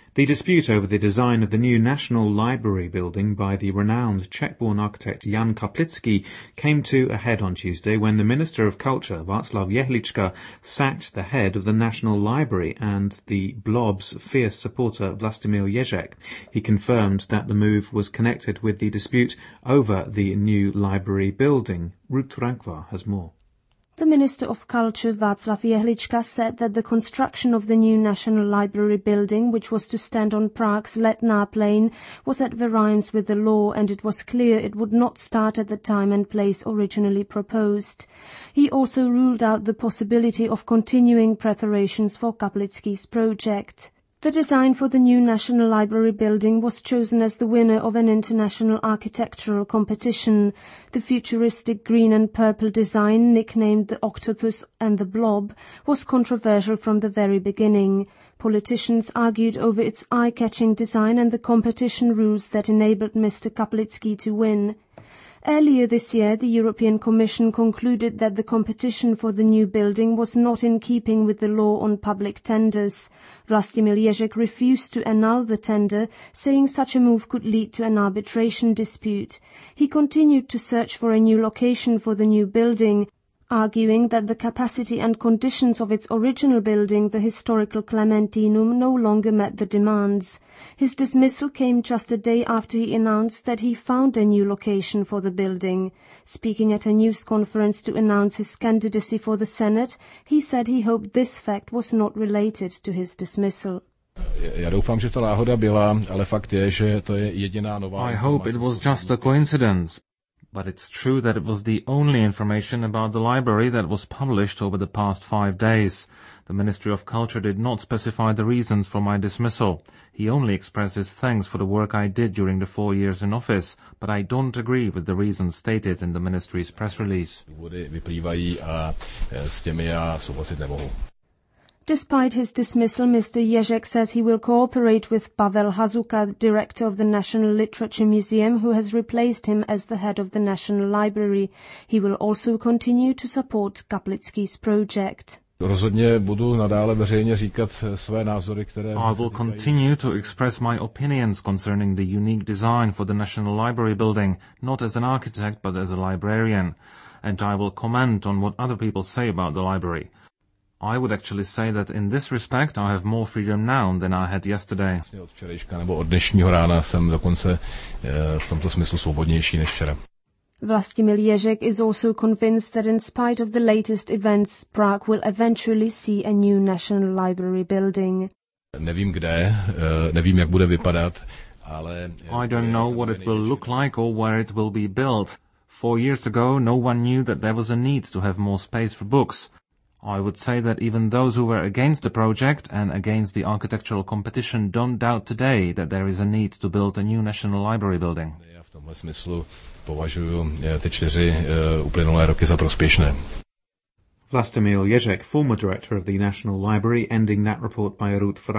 The dispute over the design of the new National Library building by the renowned Czech-born architect Jan Kaplický came to a head on Tuesday when the Minister of Culture, Václav Jehlička, sacked the head of the National Library and the Blob's fierce supporter Vlastimil Ježek. He confirmed that the move was connected with the dispute over the new library building. Ruth Rankvar has more. The Minister of Culture, Václav Jehlička, said that the construction of the new National Library building, which was to stand on Prague's Letná plain, was at variance with the law, and it was clear it would not start at the time and place originally proposed. He also ruled out the possibility of continuing preparations for Kaplický's project. The design for the new National Library building was chosen as the winner of an international architectural competition. The futuristic green and purple design, nicknamed the Octopus and the Blob, was controversial from the very beginning. Politicians argued over its eye-catching design and the competition rules that enabled Mr. Kaplický to win. Earlier this year, the European Commission concluded that the competition for the new building was not in keeping with the law on public tenders. Vlastimil Ježek refused to annul the tender, saying such a move could lead to an arbitration dispute. He continued to search for a new location for the new building, arguing that the capacity and conditions of its original building, the historical Clementinum, no longer met the demands. His dismissal came just a day after he announced that he found a new location for the building. Speaking at a news conference to announce his candidacy for the Senate, he said he hoped this fact was not related to his dismissal. I hope it was just a coincidence. But it's true that it was the only information about the library that was published over the past 5 days. The Ministry of Culture did not specify the reasons for my dismissal. He only expressed his thanks for the work I did during the 4 years in office, but I don't agree with the reasons stated in the ministry's press release. Despite his dismissal, Mr. Ježek says he will cooperate with Pavel Hazuka, director of the National Literature Museum, who has replaced him as the head of the National Library. He will also continue to support Kaplický's project. I will continue to express my opinions concerning the unique design for the National Library building, not as an architect but as a librarian. And I will comment on what other people say about the library. I would actually say that in this respect I have more freedom now than I had yesterday. Vlastimil Ježek is also convinced that in spite of the latest events, Prague will eventually see a new National Library building. I don't know what it will look like or where it will be built. 4 years ago, no one knew that there was a need to have more space for books. I would say that even those who were against the project and against the architectural competition don't doubt today that there is a need to build a new National Library building. Vlastimil Ježek, former director of the National Library, ending that report by Ruth